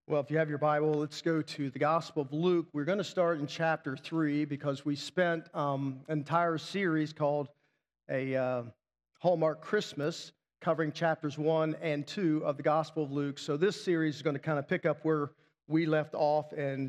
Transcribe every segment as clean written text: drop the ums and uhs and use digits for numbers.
Well, if you have your Bible, let's go to the Gospel of Luke. We're going to start in chapter 3 because we spent an entire series called a Hallmark Christmas covering chapters 1 and 2 of the Gospel of Luke. So this series is going to kind of pick up where we left off and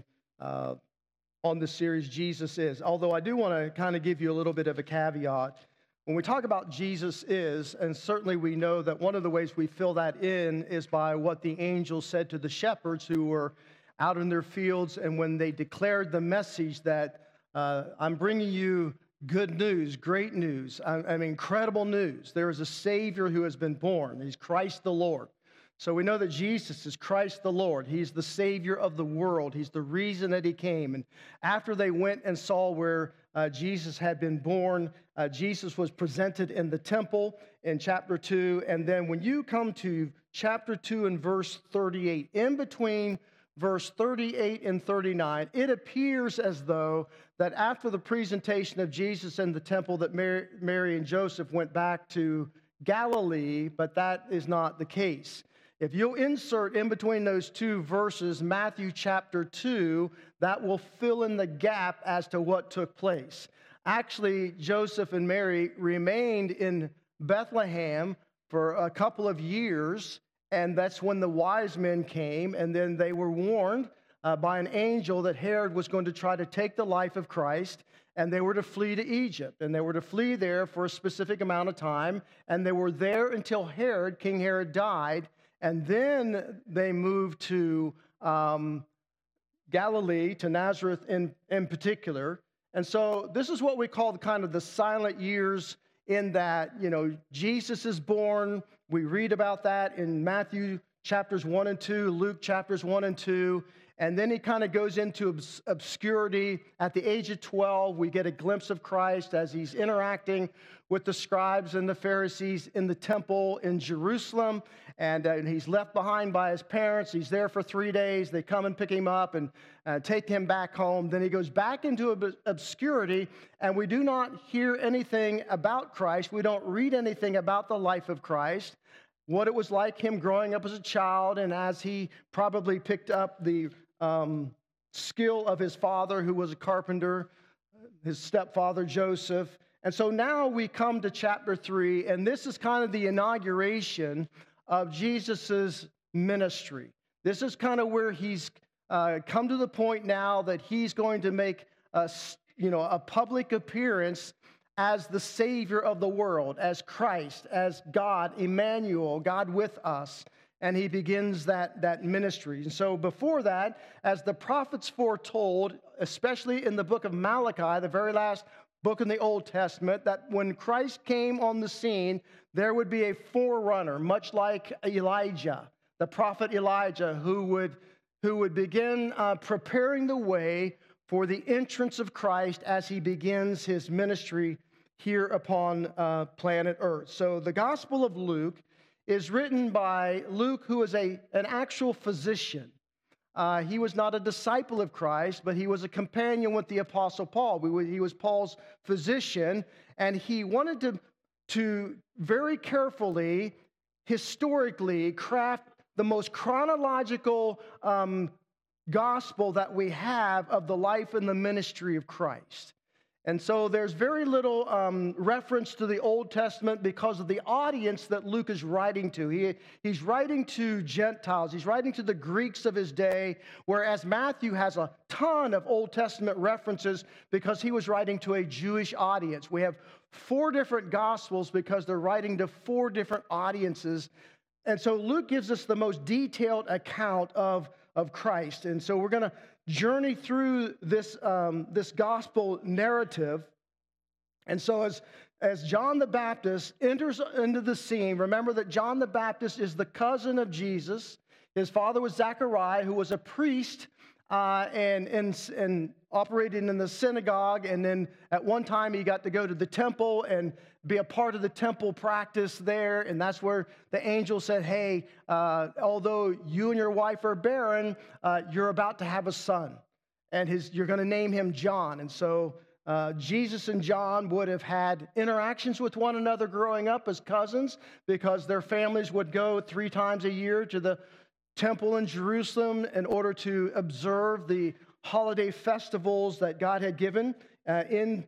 on this series, Jesus is. Although I do want to kind of give you a little bit of a caveat. When we talk about Jesus is, and certainly we know that one of the ways we fill that in is by what the angels said to the shepherds who were out in their fields, and when they declared the message that I'm bringing you good news, great news, I mean incredible news. There is a Savior who has been born. He's Christ the Lord. So we know that Jesus is Christ the Lord. He's the Savior of the world. He's the reason that he came. And after they went and saw where Jesus had been born, Jesus was presented in the temple in chapter 2. And then when you come to chapter 2 and verse 38, in between verse 38 and 39, it appears as though that after the presentation of Jesus in the temple that Mary and Joseph went back to Galilee, but that is not the case. If you'll insert in between those two verses, Matthew chapter 2, that will fill in the gap as to what took place. Actually, Joseph and Mary remained in Bethlehem for a couple of years, and that's when the wise men came, and then they were warned by an angel that Herod was going to try to take the life of Christ, and they were to flee to Egypt, and they were to flee there for a specific amount of time, and they were there until King Herod died. And then they moved to Galilee, to Nazareth in particular. And so this is what we call kind of the silent years, in that, Jesus is born. We read about that in Matthew chapters 1 and 2, Luke chapters 1 and 2. And then he kind of goes into obscurity. At the age of 12, we get a glimpse of Christ as he's interacting with the scribes and the Pharisees in the temple in Jerusalem. And he's left behind by his parents. He's there for 3 days. They come and pick him up and take him back home. Then he goes back into obscurity, and we do not hear anything about Christ. We don't read anything about the life of Christ, what it was like him growing up as a child, and as he probably picked up the skill of his father, who was a carpenter, his stepfather, Joseph. And so now we come to chapter 3, and this is kind of the inauguration of Jesus's ministry. This is kind of where he's come to the point now that he's going to make a public appearance as the Savior of the world, as Christ, as God, Emmanuel, God with us. And he begins that ministry. And so before that, as the prophets foretold, especially in the book of Malachi, the very last book in the Old Testament, that when Christ came on the scene, there would be a forerunner, much like Elijah, the prophet Elijah, who would begin preparing the way for the entrance of Christ as he begins his ministry here upon planet Earth. So the Gospel of Luke is written by Luke, who is an actual physician. He was not a disciple of Christ, but he was a companion with the Apostle Paul. He was Paul's physician, and he wanted to very carefully, historically, craft the most chronological gospel that we have of the life and the ministry of Christ. And so there's very little reference to the Old Testament because of the audience that Luke is writing to. He's writing to Gentiles. He's writing to the Greeks of his day, whereas Matthew has a ton of Old Testament references because he was writing to a Jewish audience. We have 4 different Gospels because they're writing to 4 different audiences. And so Luke gives us the most detailed account of Christ. And so we're going to journey through this gospel narrative. And so as John the Baptist enters into the scene, remember that John the Baptist is the cousin of Jesus. His father was Zechariah, who was a priest and operating in the synagogue. And then at one time he got to go to the temple and be a part of the temple practice there. And that's where the angel said, hey, although you and your wife are barren, you're about to have a son. And you're going to name him John. And so Jesus and John would have had interactions with one another growing up as cousins because their families would go 3 times a year to temple in Jerusalem in order to observe the holiday festivals that God had given in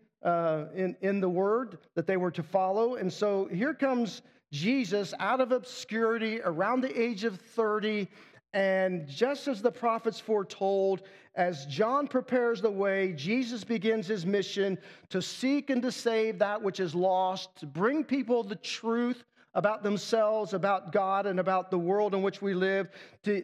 the Word that they were to follow. And so here comes Jesus out of obscurity around the age of 30. And just as the prophets foretold, as John prepares the way, Jesus begins his mission to seek and to save that which is lost, to bring people the truth about themselves, about God, and about the world in which we live, to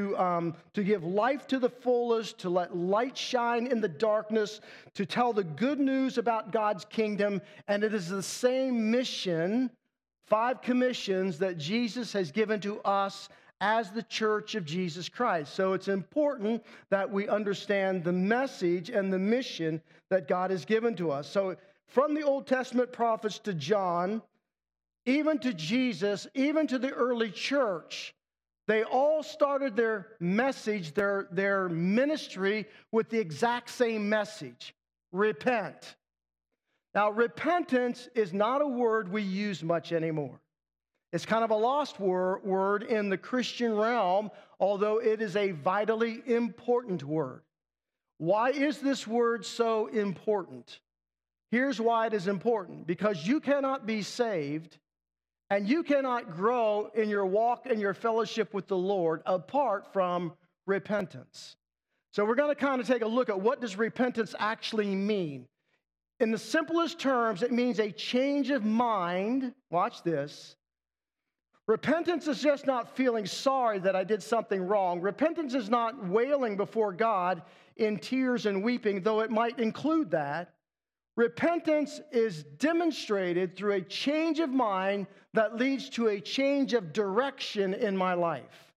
give life to the fullest, to let light shine in the darkness, to tell the good news about God's kingdom. And it is the same mission, 5 commissions, that Jesus has given to us as the church of Jesus Christ. So it's important that we understand the message and the mission that God has given to us. So from the Old Testament prophets to John, even to Jesus, even to the early church, they all started their message, their ministry with the exact same message: repent. Now, repentance is not a word we use much anymore. It's kind of a lost word in the Christian realm, although it is a vitally important word. Why is this word so important? Here's why it is important. Because you cannot be saved and you cannot grow in your walk and your fellowship with the Lord apart from repentance. So we're going to kind of take a look at what does repentance actually mean. In the simplest terms, it means a change of mind. Watch this. Repentance is just not feeling sorry that I did something wrong. Repentance is not wailing before God in tears and weeping, though it might include that. Repentance is demonstrated through a change of mind that leads to a change of direction in my life.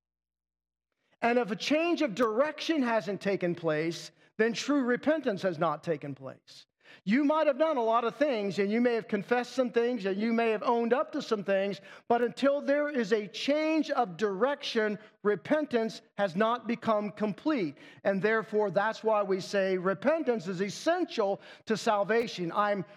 And if a change of direction hasn't taken place, then true repentance has not taken place. You might have done a lot of things, and you may have confessed some things, and you may have owned up to some things, but until there is a change of direction, repentance has not become complete. And therefore, that's why we say repentance is essential to salvation.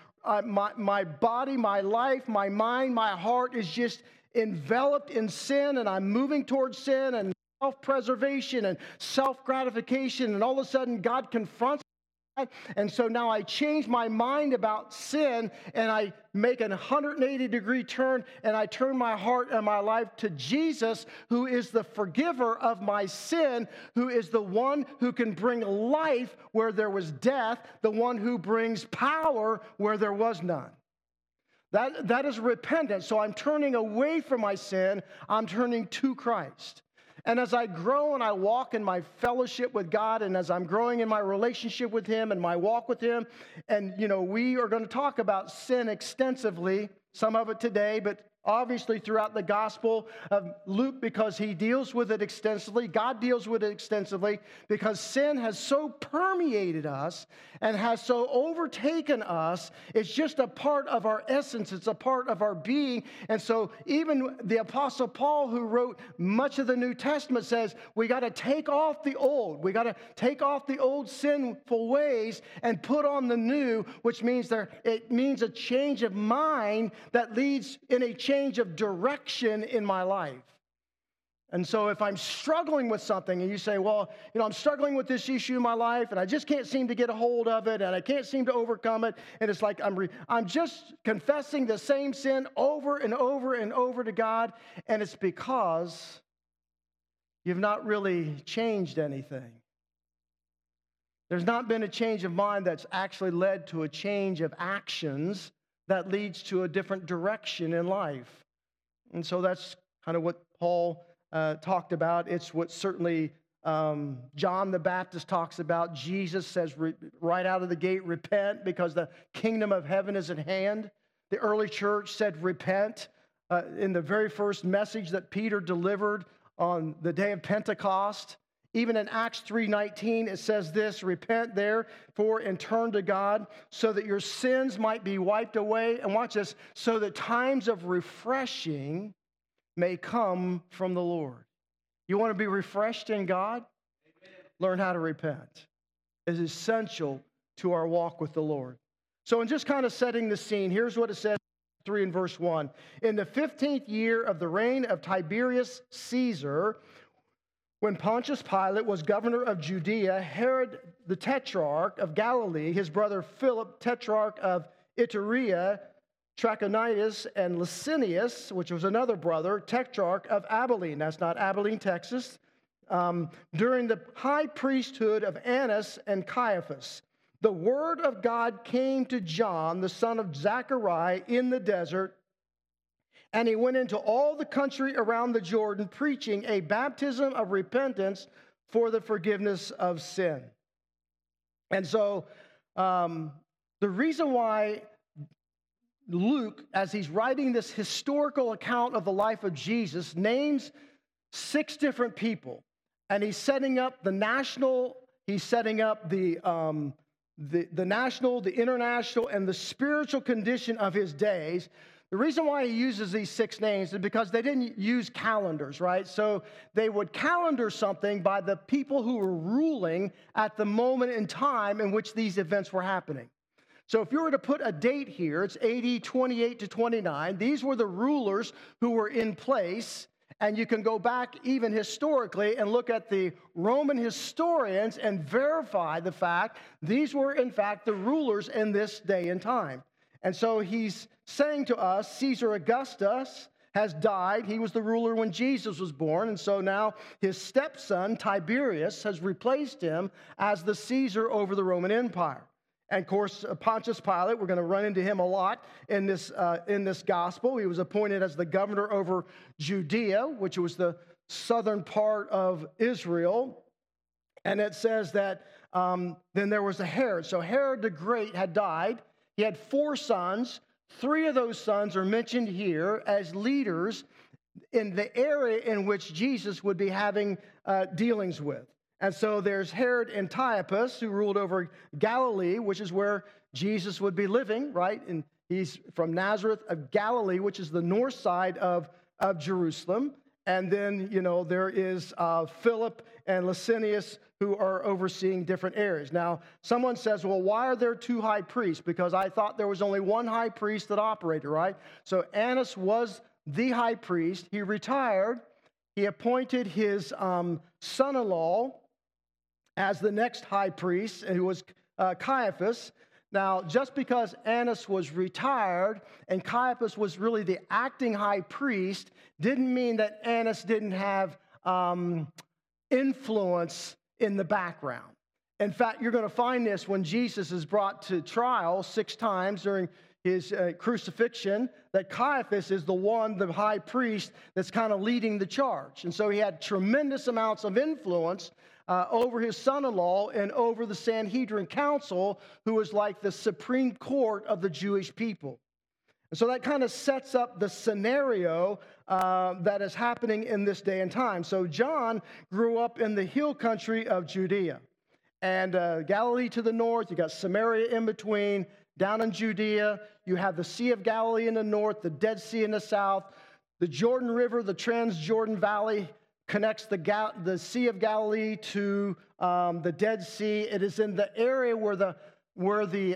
My body, my life, my mind, my heart is just enveloped in sin, and I'm moving towards sin and self-preservation and self-gratification, and all of a sudden God confronts. And so now I change my mind about sin, and I make a 180-degree turn, and I turn my heart and my life to Jesus, who is the forgiver of my sin, who is the one who can bring life where there was death, the one who brings power where there was none. That is repentance. So I'm turning away from my sin. I'm turning to Christ. And as I grow and I walk in my fellowship with God, and as I'm growing in my relationship with Him and my walk with Him, and, we are going to talk about sin extensively, some of it today, but obviously throughout the Gospel of Luke, because he deals with it extensively. God deals with it extensively because sin has so permeated us and has so overtaken us. It's just a part of our essence. It's a part of our being. And so even the Apostle Paul, who wrote much of the New Testament, says we got to take off the old. We got to take off the old sinful ways and put on the new, which means it means a change of mind that leads in a change of direction in my life. And so if I'm struggling with something and you say, well, I'm struggling with this issue in my life and I just can't seem to get a hold of it and I can't seem to overcome it, and it's like I'm just confessing the same sin over and over and over to God, and it's because you've not really changed anything. There's not been a change of mind that's actually led to a change of actions that leads to a different direction in life. And so that's kind of what Paul talked about. It's what certainly John the Baptist talks about. Jesus says right out of the gate, repent because the kingdom of heaven is at hand. The early church said repent in the very first message that Peter delivered on the day of Pentecost. Even in Acts 3:19, it says this: repent therefore and turn to God so that your sins might be wiped away. And watch this, so that times of refreshing may come from the Lord. You want to be refreshed in God? Amen. Learn how to repent. It is essential to our walk with the Lord. So in just kind of setting the scene, here's what it says, 3 and verse 1. In the 15th year of the reign of Tiberius Caesar, When Pontius Pilate was governor of Judea, Herod the Tetrarch of Galilee, his brother Philip, Tetrarch of Iturea, Trachonitis, and Licinius, which was another brother, Tetrarch of Abilene, that's not Abilene, Texas, during the high priesthood of Annas and Caiaphas, the word of God came to John, the son of Zechariah, in the desert, and he went into all the country around the Jordan, preaching a baptism of repentance for the forgiveness of sin. And so the reason why Luke, as he's writing this historical account of the life of Jesus, names 6 different people. And he's setting up the national, he's setting up the national, the international, and the spiritual condition of his days. The reason why he uses these 6 names is because they didn't use calendars, right? So they would calendar something by the people who were ruling at the moment in time in which these events were happening. So if you were to put a date here, it's AD 28 to 29. These were the rulers who were in place. And you can go back even historically and look at the Roman historians and verify the fact these were, in fact, the rulers in this day and time. And so he's saying to us, Caesar Augustus has died. He was the ruler when Jesus was born. And so now his stepson, Tiberius, has replaced him as the Caesar over the Roman Empire. And of course, Pontius Pilate, we're going to run into him a lot in this gospel. He was appointed as the governor over Judea, which was the southern part of Israel. And it says that then there was a Herod. So Herod the Great had died. He had 4 sons. 3 of those sons are mentioned here as leaders in the area in which Jesus would be having dealings with. And so there's Herod Antipas, who ruled over Galilee, which is where Jesus would be living, right? And he's from Nazareth of Galilee, which is the north side of Jerusalem. And then, there is Philip and Licinius, who are overseeing different areas. Now, someone says, well, why are there 2 high priests? Because I thought there was only one high priest that operated, right? So Annas was the high priest. He retired. He appointed his son-in-law as the next high priest, who was Caiaphas. Now, just because Annas was retired and Caiaphas was really the acting high priest, didn't mean that Annas didn't have influence in the background. In fact, you're going to find this when Jesus is brought to trial 6 times during his crucifixion, that Caiaphas is the high priest, that's kind of leading the charge. And so he had tremendous amounts of influence over his son-in-law and over the Sanhedrin Council, who was like the Supreme Court of the Jewish people. And so that kind of sets up the scenario that is happening in this day and time. So John grew up in the hill country of Judea. And Galilee to the north, you got Samaria in between. Down in Judea, you have the Sea of Galilee in the north, the Dead Sea in the south. The Jordan River, the Transjordan Valley, connects the Sea of Galilee to the Dead Sea. It is in the area where the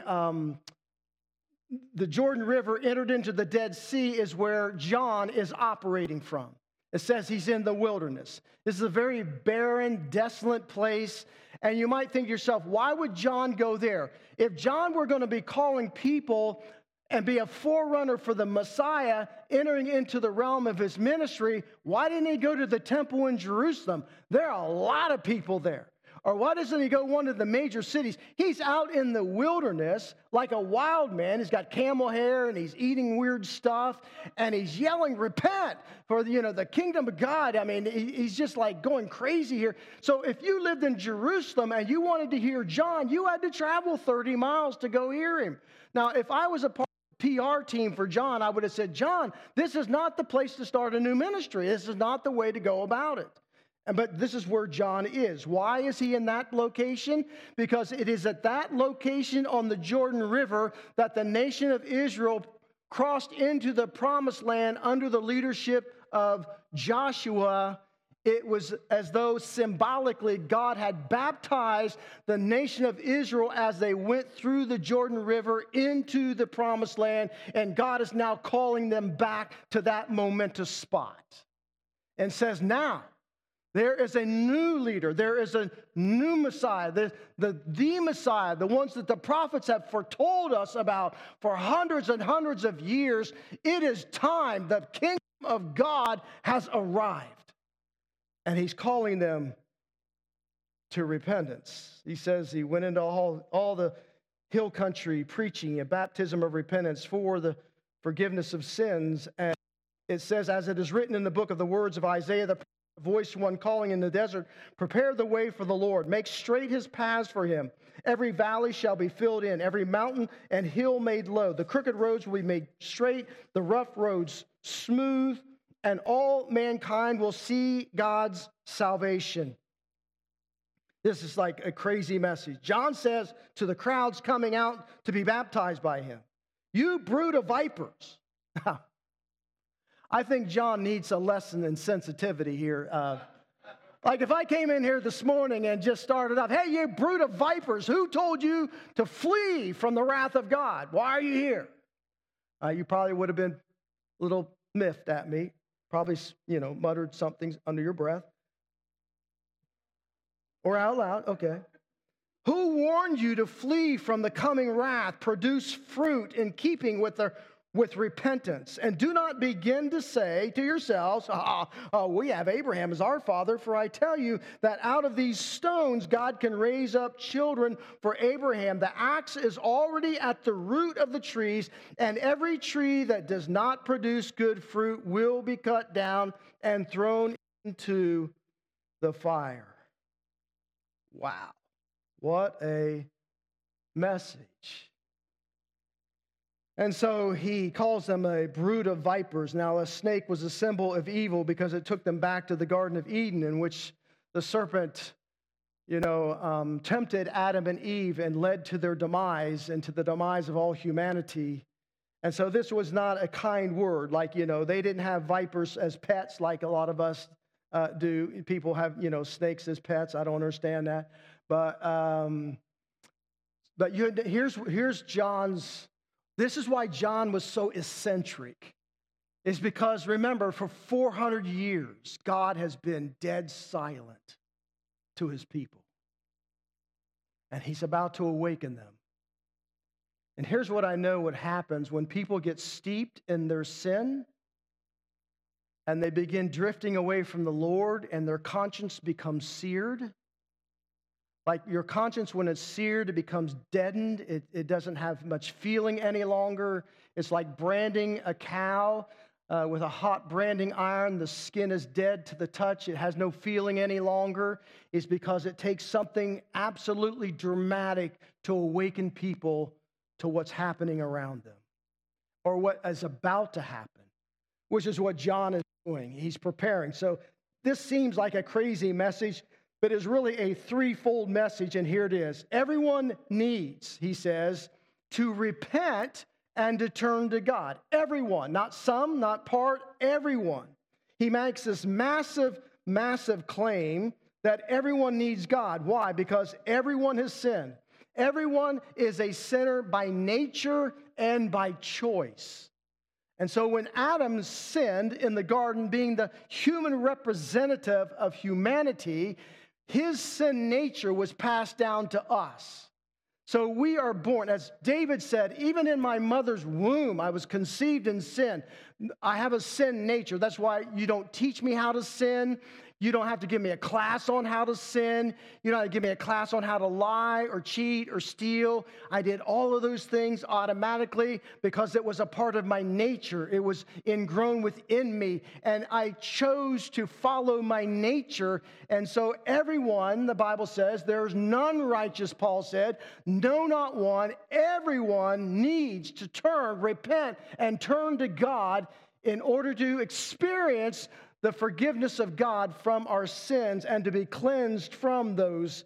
Jordan River entered into the Dead Sea is where John is operating from. It says he's in the wilderness. This is a very barren, desolate place. And you might think to yourself, why would John go there? If John were going to be calling people and be a forerunner for the Messiah entering into the realm of his ministry, why didn't he go to the temple in Jerusalem? There are a lot of people there. Or why doesn't he go to one of the major cities? He's out in the wilderness like a wild man. He's got camel hair and he's eating weird stuff and he's yelling, repent for the kingdom of God. I mean, he's just like going crazy here. So if you lived in Jerusalem and you wanted to hear John, you had to travel 30 miles to go hear him. Now, if I was a part of the PR team for John, I would have said, John, this is not the place to start a new ministry. This is not the way to go about it. But this is where John is. Why is he in that location? Because it is at that location on the Jordan River that the nation of Israel crossed into the promised land under the leadership of Joshua. It was as though symbolically God had baptized the nation of Israel as they went through the Jordan River into the promised land, and God is now calling them back to that momentous spot. And says, now, There is a new leader. There is a new Messiah. The Messiah, the ones that the prophets have foretold us about for hundreds and hundreds of years. It is time. The kingdom of God has arrived. And he's calling them to repentance. He says he went into all the hill country preaching a baptism of repentance for the forgiveness of sins. And it says, as it is written in the book of the words of Isaiah, the voice one calling in the desert, prepare the way for the Lord, make straight his paths for him. Every valley shall be filled in, every mountain and hill made low. The crooked roads will be made straight, the rough roads smooth, and all mankind will see God's salvation. This is like a crazy message. John says to the crowds coming out to be baptized by him, you brood of vipers. I think John needs a lesson in sensitivity here. Like if I came in here this morning and just started up, hey, you brood of vipers, who told you to flee from the wrath of God? Why are you here? You probably would have been a little miffed at me, probably, muttered something under your breath. Or out loud, okay. Who warned you to flee from the coming wrath? Produce fruit in keeping with repentance. And do not begin to say to yourselves, we have Abraham as our father. For I tell you that out of these stones God can raise up children for Abraham. The axe is already at the root of the trees, and every tree that does not produce good fruit will be cut down and thrown into the fire. Wow, what a message. And so he calls them a brood of vipers. Now, a snake was a symbol of evil because it took them back to the Garden of Eden, in which the serpent, tempted Adam and Eve and led to their demise and to the demise of all humanity. And so this was not a kind word. Like, they didn't have vipers as pets like a lot of us do. People have, snakes as pets. I don't understand that. But here's John's. This is why John was so eccentric. Is because, remember, for 400 years, God has been dead silent to his people. And he's about to awaken them. And here's what I know what happens when people get steeped in their sin and they begin drifting away from the Lord and their conscience becomes seared. Like your conscience, when it's seared, it becomes deadened. It doesn't have much feeling any longer. It's like branding a cow with a hot branding iron. The skin is dead to the touch. It has no feeling any longer. It's because it takes something absolutely dramatic to awaken people to what's happening around them or what is about to happen, which is what John is doing. He's preparing. So this seems like a crazy message, but it's really a threefold message, and here it is. Everyone needs, he says, to repent and to turn to God. Everyone, not some, not part, everyone. He makes this massive, massive claim that everyone needs God. Why? Because everyone has sinned. Everyone is a sinner by nature and by choice. And so when Adam sinned in the garden, being the human representative of humanity, his sin nature was passed down to us. So we are born, as David said, even in my mother's womb, I was conceived in sin. I have a sin nature. That's why you don't teach me how to sin. You don't have to give me a class on how to sin. You don't have to give me a class on how to lie or cheat or steal. I did all of those things automatically because it was a part of my nature. It was ingrown within me, and I chose to follow my nature. And so everyone, the Bible says, there's none righteous, Paul said, no, not one. Everyone needs to repent, and turn to God in order to experience the forgiveness of God from our sins and to be cleansed from those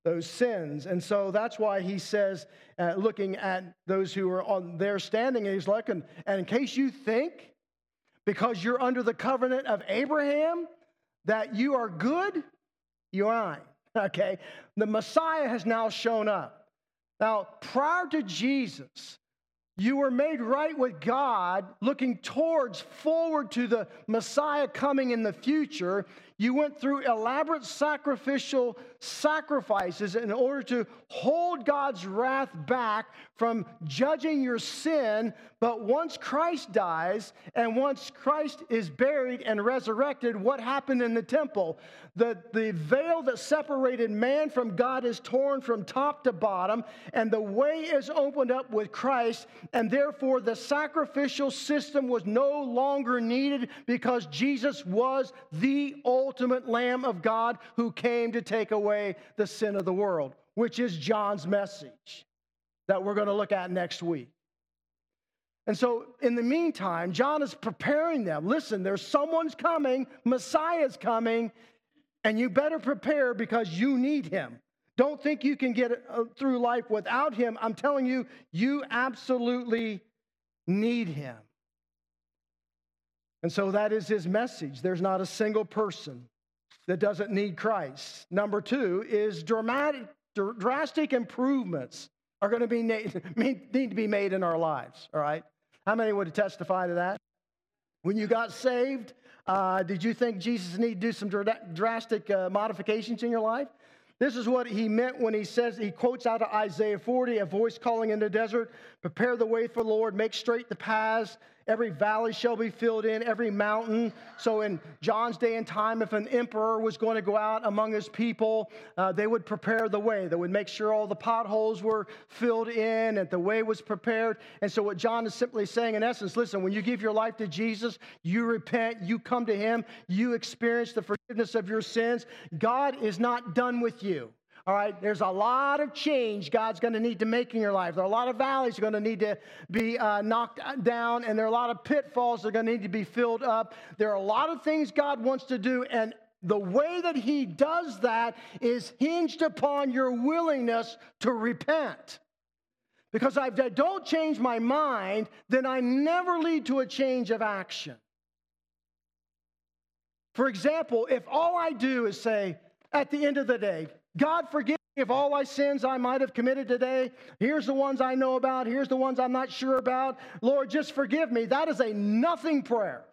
sins. And so that's why he says, looking at those who are on their standing, he's like, and in case you think, because you're under the covenant of Abraham, that you are good, you aren't. Okay? The Messiah has now shown up. Now, prior to Jesus, you were made right with God, looking forward to the Messiah coming in the future. You went through elaborate sacrificial sacrifices in order to hold God's wrath back from judging your sin. But once Christ dies and once Christ is buried and resurrected, what happened in the temple? The veil that separated man from God is torn from top to bottom, and the way is opened up with Christ, and therefore the sacrificial system was no longer needed because Jesus was the ultimate Lamb of God who came to take away the sin of the world, which is John's message that we're going to look at next week. And so in the meantime, John is preparing them. Listen, there's someone's coming, Messiah's coming, and you better prepare because you need him. Don't think you can get through life without him. I'm telling you, you absolutely need him. And so that is his message. There's not a single person that doesn't need Christ. Number two is drastic improvements are going to need to be made in our lives, all right? How many would testify to that? When you got saved, did you think Jesus needed to do some drastic modifications in your life? This is what he meant when he says, he quotes out of Isaiah 40, a voice calling in the desert, prepare the way for the Lord, make straight the paths. Every valley shall be filled in, every mountain. So in John's day and time, if an emperor was going to go out among his people, they would prepare the way. They would make sure all the potholes were filled in and the way was prepared. And so what John is simply saying, in essence, listen, when you give your life to Jesus, you repent, you come to him, you experience the forgiveness of your sins. God is not done with you. All right, there's a lot of change God's going to need to make in your life. There are a lot of valleys going to need to be knocked down, and there are a lot of pitfalls that are going to need to be filled up. There are a lot of things God wants to do, and the way that he does that is hinged upon your willingness to repent. Because if I don't change my mind, then I never lead to a change of action. For example, if all I do is say, at the end of the day, God, forgive me of all my sins I might have committed today. Here's the ones I know about. Here's the ones I'm not sure about. Lord, just forgive me. That is a nothing prayer.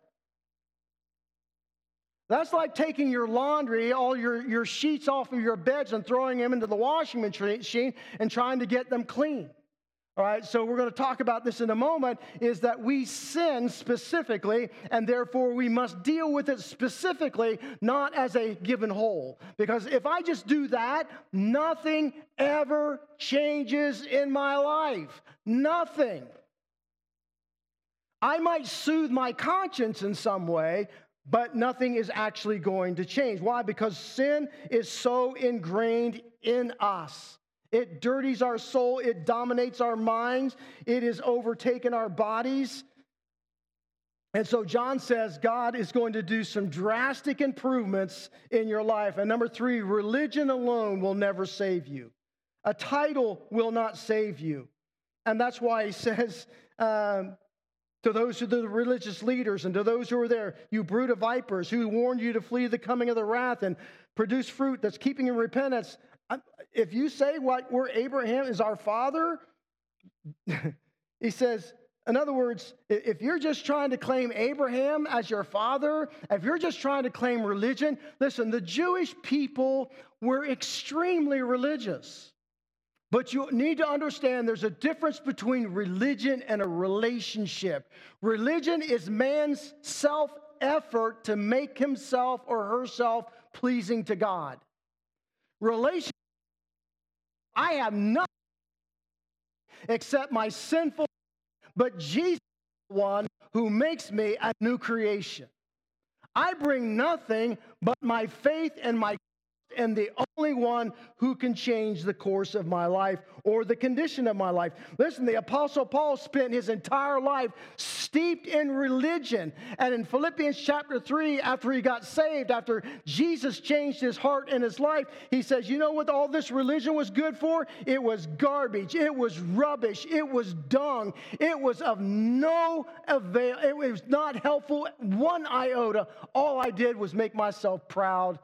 That's like taking your laundry, all your sheets off of your beds and throwing them into the washing machine and trying to get them clean. All right, so we're going to talk about this in a moment, is that we sin specifically, and therefore we must deal with it specifically, not as a given whole. Because if I just do that, nothing ever changes in my life. Nothing. I might soothe my conscience in some way, but nothing is actually going to change. Why? Because sin is so ingrained in us. It dirties our soul. It dominates our minds. It has overtaken our bodies. And so John says God is going to do some drastic improvements in your life. And number three, religion alone will never save you. A title will not save you. And that's why he says to those who are the religious leaders and to those who are there, you brood of vipers, who warned you to flee the coming of the wrath and produce fruit that's keeping in repentance. If you say we're Abraham is our father, he says, in other words, if you're just trying to claim Abraham as your father, if you're just trying to claim religion, listen, the Jewish people were extremely religious. But you need to understand there's a difference between religion and a relationship. Religion is man's self-effort to make himself or herself pleasing to God. Relationship, I have nothing except my sinful, but Jesus is the one who makes me a new creation. I bring nothing but my faith and my and the only one who can change the course of my life or the condition of my life. Listen, the Apostle Paul spent his entire life steeped in religion. And in Philippians chapter 3, after he got saved, after Jesus changed his heart and his life, he says, you know what all this religion was good for? It was garbage. It was rubbish. It was dung. It was of no avail. It was not helpful one iota. All I did was make myself proud.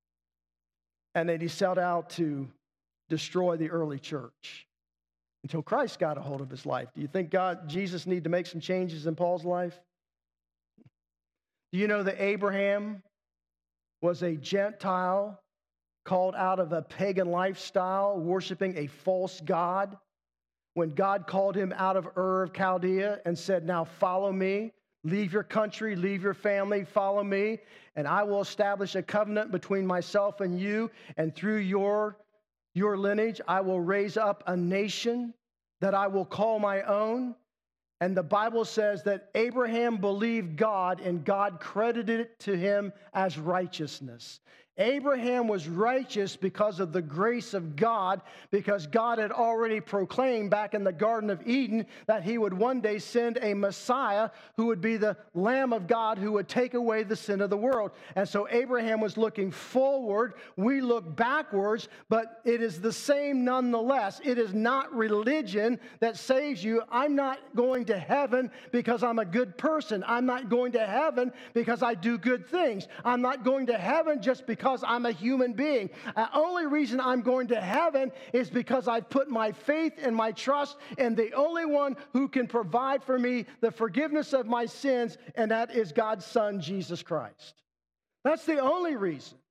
And then he set out to destroy the early church until Christ got a hold of his life. Do you think Jesus needed to make some changes in Paul's life? Do you know that Abraham was a Gentile called out of a pagan lifestyle, worshiping a false god. When God called him out of Ur of Chaldea and said, now follow me, leave your country, leave your family, follow me, and I will establish a covenant between myself and you, and through your lineage, I will raise up a nation that I will call my own. And the Bible says that Abraham believed God, and God credited it to him as righteousness. Abraham was righteous because of the grace of God, because God had already proclaimed back in the Garden of Eden that he would one day send a Messiah who would be the Lamb of God who would take away the sin of the world. And so Abraham was looking forward. We look backwards, but it is the same nonetheless. It is not religion that saves you. I'm not going to heaven because I'm a good person. I'm not going to heaven because I do good things. I'm not going to heaven just because I'm a human being. The only reason I'm going to heaven is because I've put my faith and my trust in the only one who can provide for me the forgiveness of my sins, and that is God's Son, Jesus Christ. That's the only reason.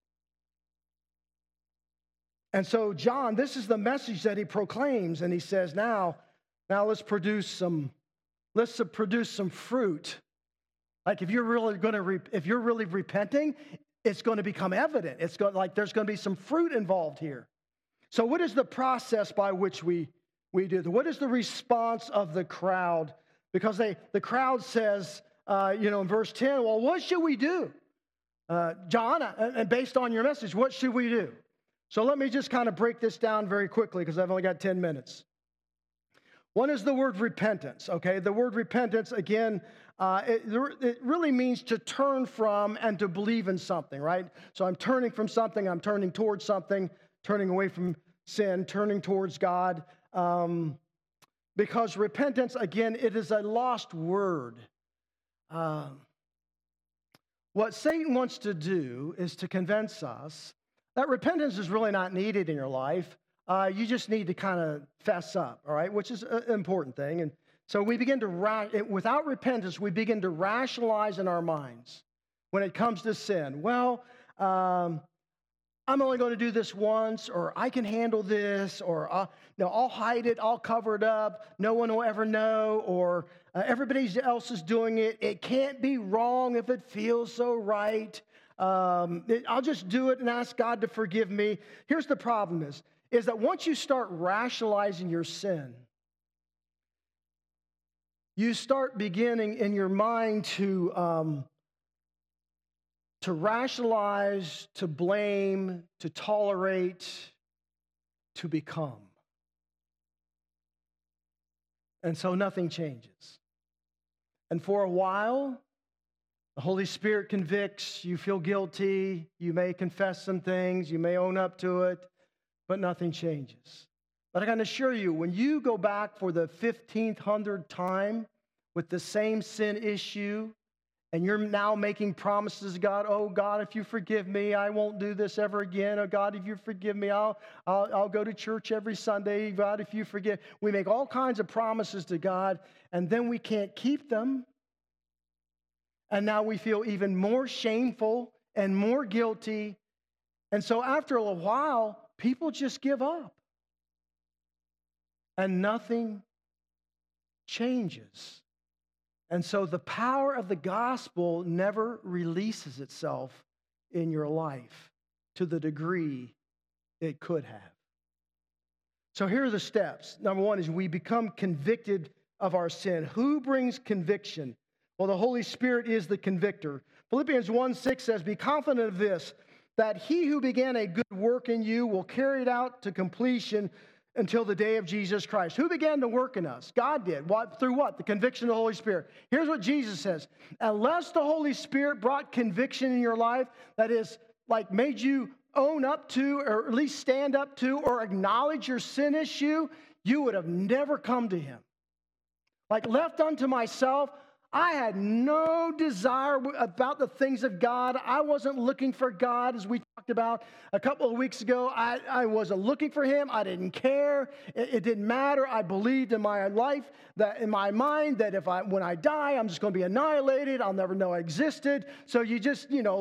And so John, this is the message that he proclaims, and he says, now let's produce some fruit. Like if you're really repenting, it's going to become evident. It's going there's going to be some fruit involved here. So what is the process by which we do that? What is the response of the crowd? Because the crowd says, in verse 10, well, what should we do? John, and based on your message, what should we do? So let me just kind of break this down very quickly because I've only got 10 minutes. One is the word repentance, okay? The word repentance, again, it really means to turn from and to believe in something, right? So I'm turning from something, I'm turning towards something, turning away from sin, turning towards God. Because repentance, again, it is a lost word. What Satan wants to do is to convince us that repentance is really not needed in your life. You just need to kind of fess up, all right, which is an important thing. And so we begin to, without repentance, we begin to rationalize in our minds when it comes to sin. Well, I'm only going to do this once, or I can handle this, or I'll hide it, I'll cover it up, no one will ever know, or everybody else is doing it. It can't be wrong if it feels so right. I'll just do it and ask God to forgive me. Here's the problem is that once you start rationalizing your sin, you start beginning in your mind to rationalize, to blame, to tolerate, to become. And so nothing changes. And for a while, the Holy Spirit convicts, you feel guilty, you may confess some things, you may own up to it, but nothing changes. But I can assure you, when you go back for the 1500th time with the same sin issue, and you're now making promises to God, oh God, if you forgive me, I won't do this ever again. Oh God, if you forgive me, I'll go to church every Sunday. God, if you forgive. We make all kinds of promises to God, and then we can't keep them. And now we feel even more shameful and more guilty. And so after a while, people just give up. And nothing changes. And so the power of the gospel never releases itself in your life to the degree it could have. So here are the steps. Number one is we become convicted of our sin. Who brings conviction? Well, the Holy Spirit is the convictor. Philippians 1:6 says, be confident of this, that he who began a good work in you will carry it out to completion until the day of Jesus Christ. Who began to work in us? God did. What? Through what? The conviction of the Holy Spirit. Here's what Jesus says. Unless the Holy Spirit brought conviction in your life, that is, like made you own up to, or at least stand up to, or acknowledge your sin issue, you would have never come to him. Like left unto myself, I had no desire about the things of God. I wasn't looking for God, as we talked about a couple of weeks ago. I wasn't looking for him. I didn't care. It didn't matter. I believed in my life, that in my mind, that when I die, I'm just going to be annihilated. I'll never know I existed. So you just, live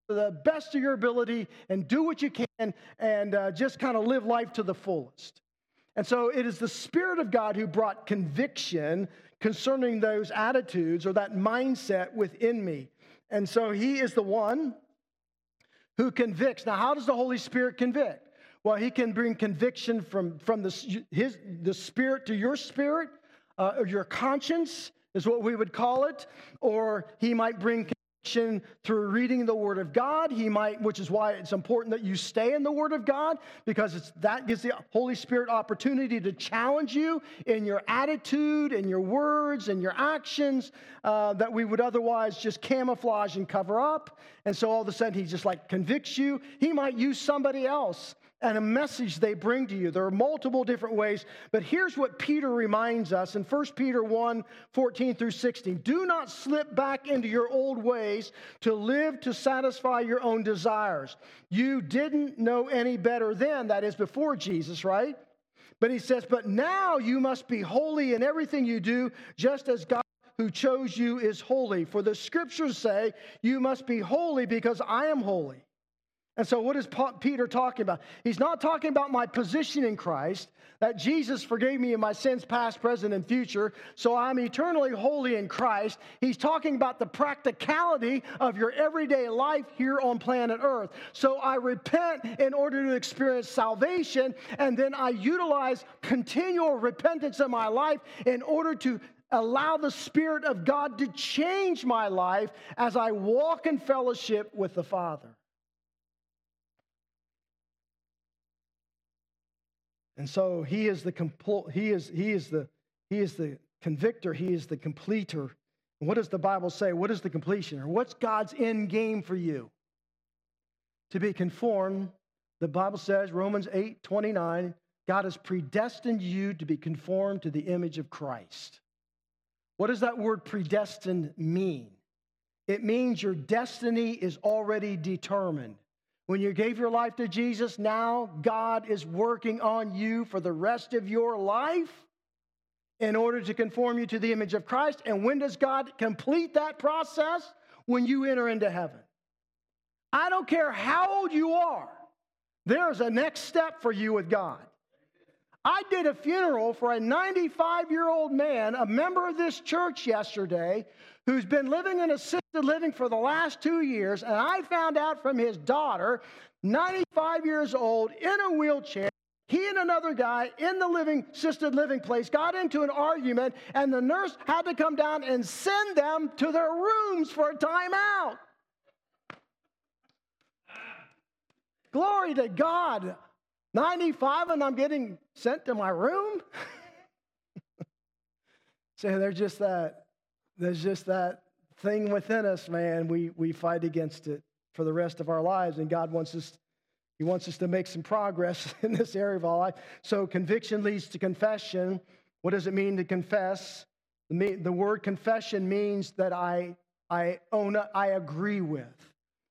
to the best of your ability and do what you can and just kind of live life to the fullest. And so it is the Spirit of God who brought conviction concerning those attitudes or that mindset within me. And so he is the one who convicts. Now, how does the Holy Spirit convict? Well, he can bring conviction from the Spirit to your spirit, or your conscience is what we would call it, or he might bring conviction through reading the Word of God. He might, which is why it's important that you stay in the Word of God, because that gives the Holy Spirit opportunity to challenge you in your attitude, in your words, and your actions that we would otherwise just camouflage and cover up. And so all of a sudden he just like convicts you. He might use somebody else and a message they bring to you. There are multiple different ways, but here's what Peter reminds us in 1 Peter 1, 14 through 16. Do not slip back into your old ways to live to satisfy your own desires. You didn't know any better then, that is before Jesus, right? But he says, but now you must be holy in everything you do, just as God who chose you is holy. For the scriptures say, you must be holy because I am holy. And so what is Peter talking about? He's not talking about my position in Christ, that Jesus forgave me of my sins past, present, and future, so I'm eternally holy in Christ. He's talking about the practicality of your everyday life here on planet Earth. So I repent in order to experience salvation, and then I utilize continual repentance in my life in order to allow the Spirit of God to change my life as I walk in fellowship with the Father. And so he is the convictor, he is the completer. And what does the Bible say? What is the completion? Or what's God's end game for you? To be conformed, the Bible says, Romans 8:29, God has predestined you to be conformed to the image of Christ. What does that word predestined mean? It means your destiny is already determined. When you gave your life to Jesus, now God is working on you for the rest of your life in order to conform you to the image of Christ. And when does God complete that process? When you enter into heaven. I don't care how old you are, there's a next step for you with God. I did a funeral for a 95-year-old man, a member of this church yesterday, who's been living in assisted living for the last 2 years, and I found out from his daughter, 95 years old, in a wheelchair, he and another guy in the assisted living place got into an argument, and the nurse had to come down and send them to their rooms for a timeout. Glory to God. 95 and I'm getting sent to my room? So there's just that thing within us, man. We fight against it for the rest of our lives, and God wants us to make some progress in this area of our life. So conviction leads to confession. What does it mean to confess? The word confession means that I agree with.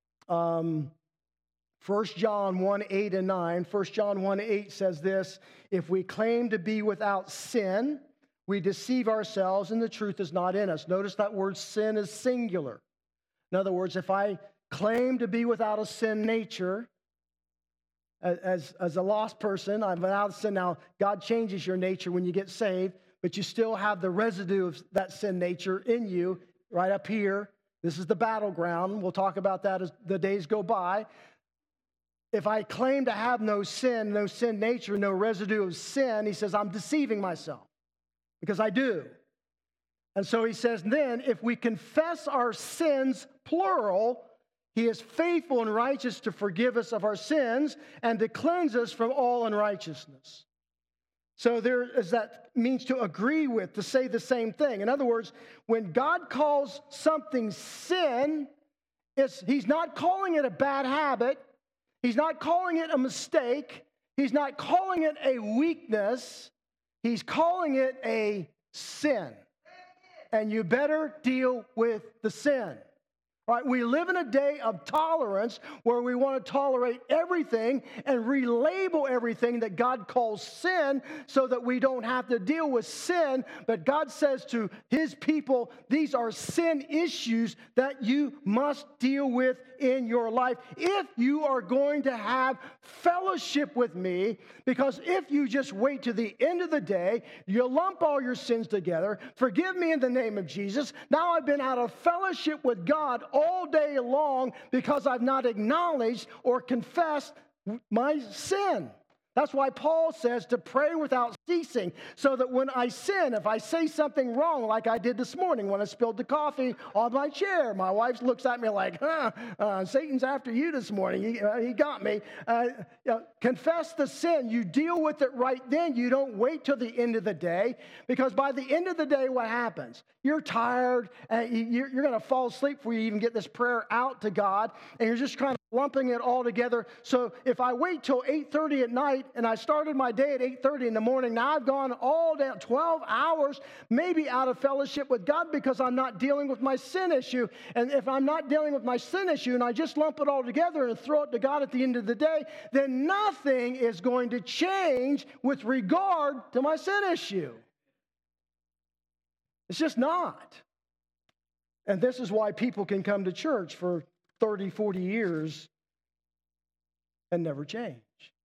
1 John 1:8 and 9. 1 John 1:8 says this, if we claim to be without sin, we deceive ourselves and the truth is not in us. Notice that word sin is singular. In other words, if I claim to be without a sin nature, as a lost person, I'm without sin. Now, God changes your nature when you get saved, but you still have the residue of that sin nature in you right up here. This is the battleground. We'll talk about that as the days go by. If I claim to have no sin nature, no residue of sin, he says, I'm deceiving myself because I do. And so he says, then if we confess our sins, plural, he is faithful and righteous to forgive us of our sins and to cleanse us from all unrighteousness. So there is that means to agree with, to say the same thing. In other words, when God calls something sin, he's not calling it a bad habit. He's not calling it a mistake. He's not calling it a weakness. He's calling it a sin. And you better deal with the sin. Right? We live in a day of tolerance where we want to tolerate everything and relabel everything that God calls sin so that we don't have to deal with sin. But God says to his people, these are sin issues that you must deal with in your life if you are going to have fellowship with me. Because if you just wait to the end of the day, you lump all your sins together, forgive me in the name of Jesus. Now I've been out of fellowship with God all day long because I've not acknowledged or confessed my sin. That's why Paul says to pray without ceasing, so that when I sin, if I say something wrong, like I did this morning when I spilled the coffee on my chair, my wife looks at me like, Satan's after you this morning. He got me. Confess the sin. You deal with it right then. You don't wait till the end of the day, because by the end of the day, what happens? You're tired, and you're going to fall asleep before you even get this prayer out to God, and you're just kind of lumping it all together. So if I wait till 8:30 at night and I started my day at 8:30 in the morning, now I've gone all down 12 hours, maybe out of fellowship with God because I'm not dealing with my sin issue. And if I'm not dealing with my sin issue and I just lump it all together and throw it to God at the end of the day, then nothing is going to change with regard to my sin issue. It's just not. And this is why people can come to church for 30, 40 years and never change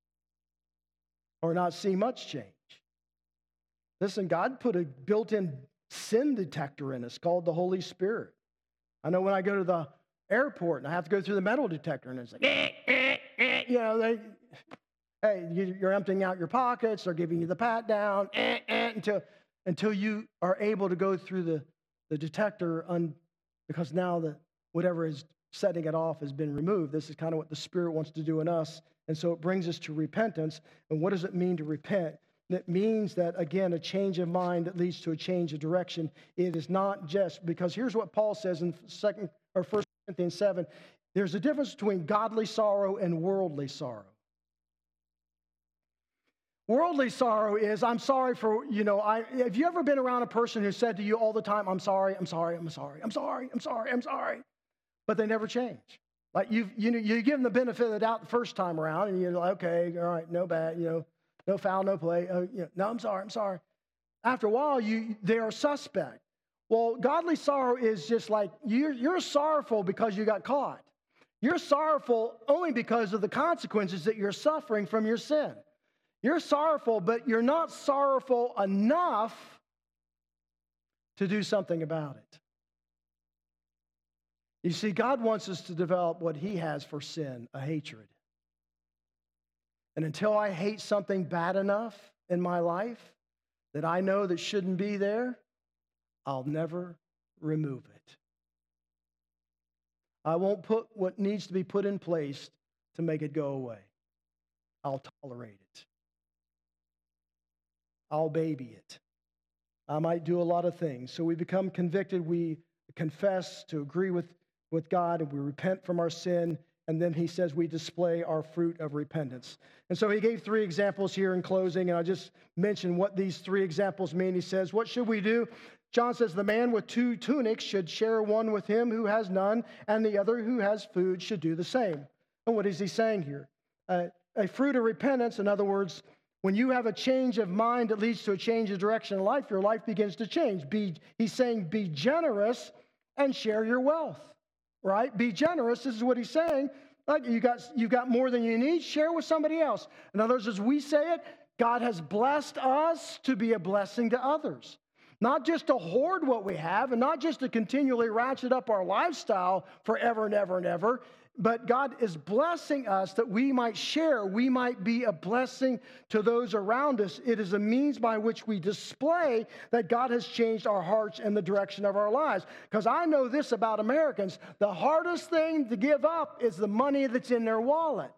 or not see much change. Listen, God put a built-in sin detector in us called the Holy Spirit. I know when I go to the airport and I have to go through the metal detector and it's like, hey, you're emptying out your pockets, they're giving you the pat down, until you are able to go through the detector because now whatever is setting it off has been removed. This is kind of what the Spirit wants to do in us. And so it brings us to repentance. And what does it mean to repent? It means that, again, a change of mind that leads to a change of direction. It is not just, because here's what Paul says in 1 Corinthians 7. There's a difference between godly sorrow and worldly sorrow. Worldly sorrow is, I'm sorry for, have you ever been around a person who said to you all the time, I'm sorry, I'm sorry, I'm sorry, I'm sorry, I'm sorry, I'm sorry, but they never change? Like you give them the benefit of the doubt the first time around, and you're like, okay, all right, no bad, no foul, no play. No, I'm sorry. After a while, they are suspect. Well, godly sorrow is just like you're sorrowful because you got caught. You're sorrowful only because of the consequences that you're suffering from your sin. You're sorrowful, but you're not sorrowful enough to do something about it. You see, God wants us to develop what he has for sin, a hatred. And until I hate something bad enough in my life that I know that shouldn't be there, I'll never remove it. I won't put what needs to be put in place to make it go away. I'll tolerate it. I'll baby it. I might do a lot of things. So we become convicted. We confess to agree with God, and we repent from our sin. And then he says we display our fruit of repentance. And so he gave 3 examples here in closing, and I just mentioned what these 3 examples mean. He says, what should we do? John says, the man with 2 tunics should share one with him who has none, and the other who has food should do the same. And what is he saying here? A fruit of repentance, in other words, when you have a change of mind that leads to a change of direction in life, your life begins to change. He's saying be generous and share your wealth, right? Be generous. This is what he's saying. Like you've got more than you need, share with somebody else. In other words, as we say it, God has blessed us to be a blessing to others. Not just to hoard what we have and not just to continually ratchet up our lifestyle forever and ever and ever, but God is blessing us that we might share, we might be a blessing to those around us. It is a means by which we display that God has changed our hearts and the direction of our lives. Because I know this about Americans, the hardest thing to give up is the money that's in their wallet.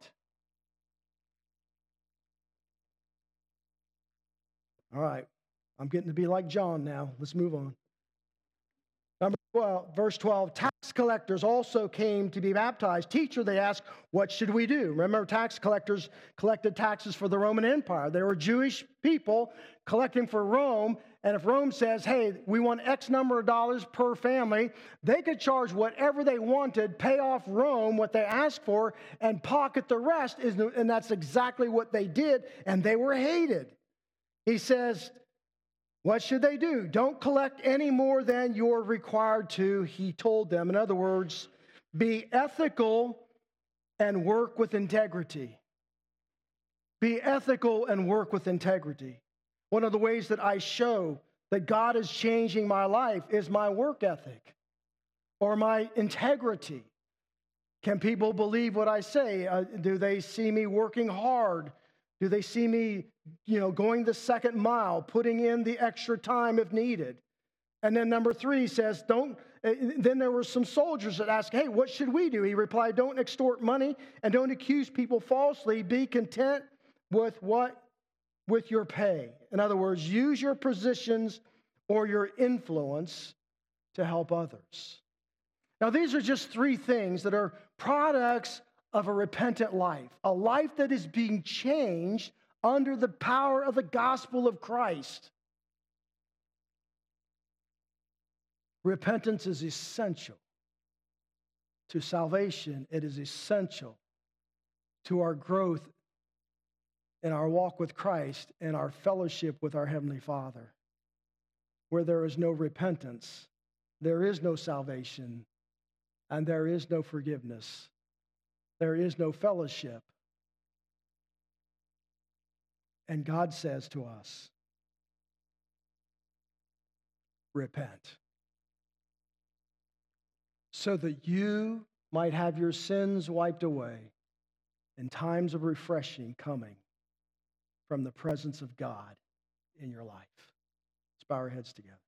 All right, I'm getting to be like John now. Let's move on. Number 12, verse 12, tax collectors also came to be baptized. Teacher, they asked, what should we do? Remember, tax collectors collected taxes for the Roman Empire. They were Jewish people collecting for Rome. And if Rome says, hey, we want X number of dollars per family, they could charge whatever they wanted, pay off Rome what they asked for, and pocket the rest. And that's exactly what they did. And they were hated. He says, what should they do? Don't collect any more than you're required to, he told them. In other words, be ethical and work with integrity. Be ethical and work with integrity. One of the ways that I show that God is changing my life is my work ethic or my integrity. Can people believe what I say? Do they see me working hard? Do they see me, going the second mile, putting in the extra time if needed? And then number 3 says, then there were some soldiers that asked, hey, what should we do? He replied, don't extort money and don't accuse people falsely. Be content with your pay. In other words, use your positions or your influence to help others. Now, these are just 3 things that are products of a repentant life, a life that is being changed under the power of the gospel of Christ. Repentance is essential to salvation. It is essential to our growth in our walk with Christ and our fellowship with our Heavenly Father. Where there is no repentance, there is no salvation, and there is no forgiveness. There is no fellowship. And God says to us, repent. So that you might have your sins wiped away in times of refreshing coming from the presence of God in your life. Let's bow our heads together.